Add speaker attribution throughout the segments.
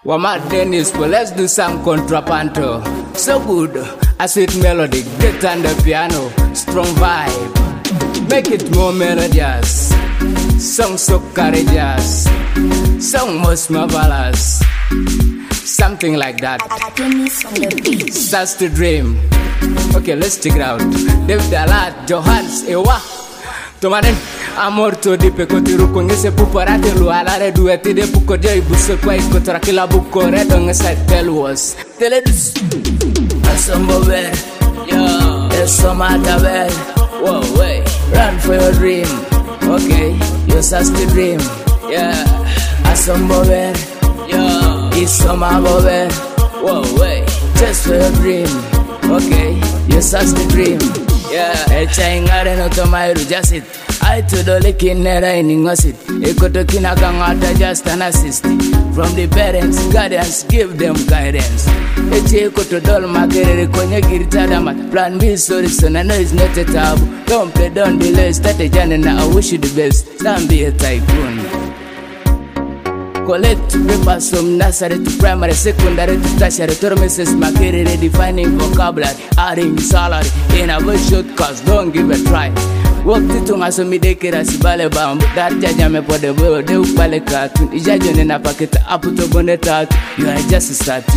Speaker 1: Wamat Dennis, well, let's do some contrapunto. So good, a sweet melody, great on the piano, strong vibe, make it more melodious. Song so courageous, song most marvelous, something like that. Starts to dream. Okay, let's check it out. David Alat, Johans, Ewa, Tomanen. Amor to di pe kotiru ko ngese puparate lu alare duete de puko de buso kwa ikotra kila buko redo ngese telwas teledus asombo ver yo eso mata ver whoa way run for your dream okay you just the dream yeah asombo ver yo eso mago ver whoa way just for your dream okay you just the dream yeah echangare no tomairu just it I to the licking nera in it. Ekoto kinakangata just an assist from the parents, guardians, give them guidance. Eche ekoto dol makere kwenye giritada mat. Plan B sorry son, I know it's not a taboo. Don't play, don't delay, start a journey now. I wish you the best. Don't be a tycoon. Collect papers from nursery to primary, secondary to tertiary. Termises makere redefining vocabulary, adding salary in a very short course. Don't give a try. Waktu tu ngaso midekira sibale bambu Darja jame pode boyo de upale cartoon Ijajo nena paketa aputo bonde tatu You are just a statue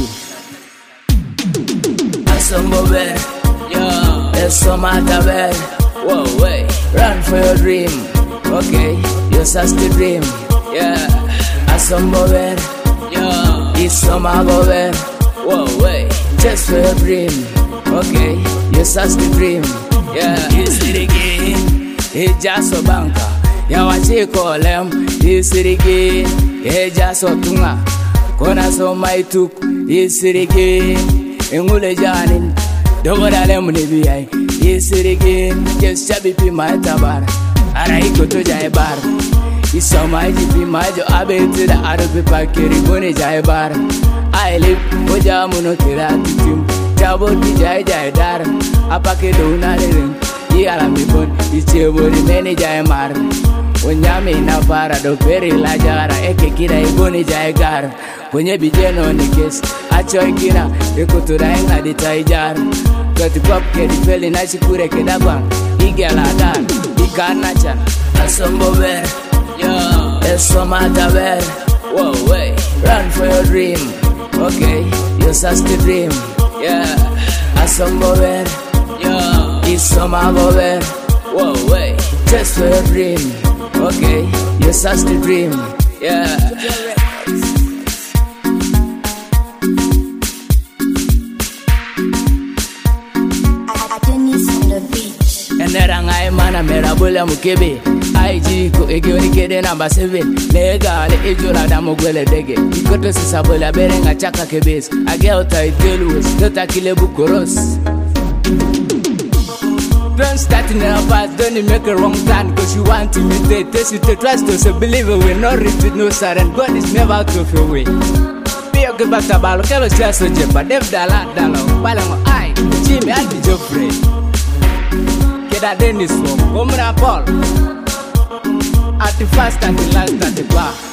Speaker 1: Asombo ver Yo Eso mata ver Whoa way Run for your dream Okay You just the dream Yeah Asombo ver Yo Iso mago ver Whoa way Just for your dream Okay You just the dream Yeah You see the game Ejaso banka ya wachiko lem isiriki ejaso tunga kona so maituk isiriki engule janin dogoda lem nebiyai isiriki just chabipi matabar ara ikoto jaibar isomaji pi majo abeti da arabi pakiri bone jaibar I live ojamuno kiratitim jaboti jai dar apake donare Yala mi bon, iche bori meni jai mar. Onyame na para do peri la jara eke kira iboni jai gar. Kwenye bijeno ni kes, acho ikira ekutura inga di taijar. Kati pop ke di feli na shikure ke dabang. Ige la dan, ikana chan. Asombo ver, yo, eso mata ver. Whoa way, run for your dream. Okay, you just the dream. Yeah, asombo ver, yo. Iso mago ver, whoa way, just for your dream, okay, you just the dream, yeah.
Speaker 2: Dennis on the beach.
Speaker 1: Enerangai mana merabula mukebe, IG ko egioni kede number 7, lega le ejola da mogwele dege, ikoto sisabola berenga chaka kebes, agelta itelus, dota kile bukoros. Don't start in a fast, don't make a wrong plan Cause you want to imitate, hesitate, trust us, a believer will not repeat, no sudden God is never out of your way Be a good back to Balo, Kelo Chasso Jepa, Dev Dala, Palango, I, Jimmy, I'll be Joffrey Keda Dennis from Omra Paul At the first and the last at the bar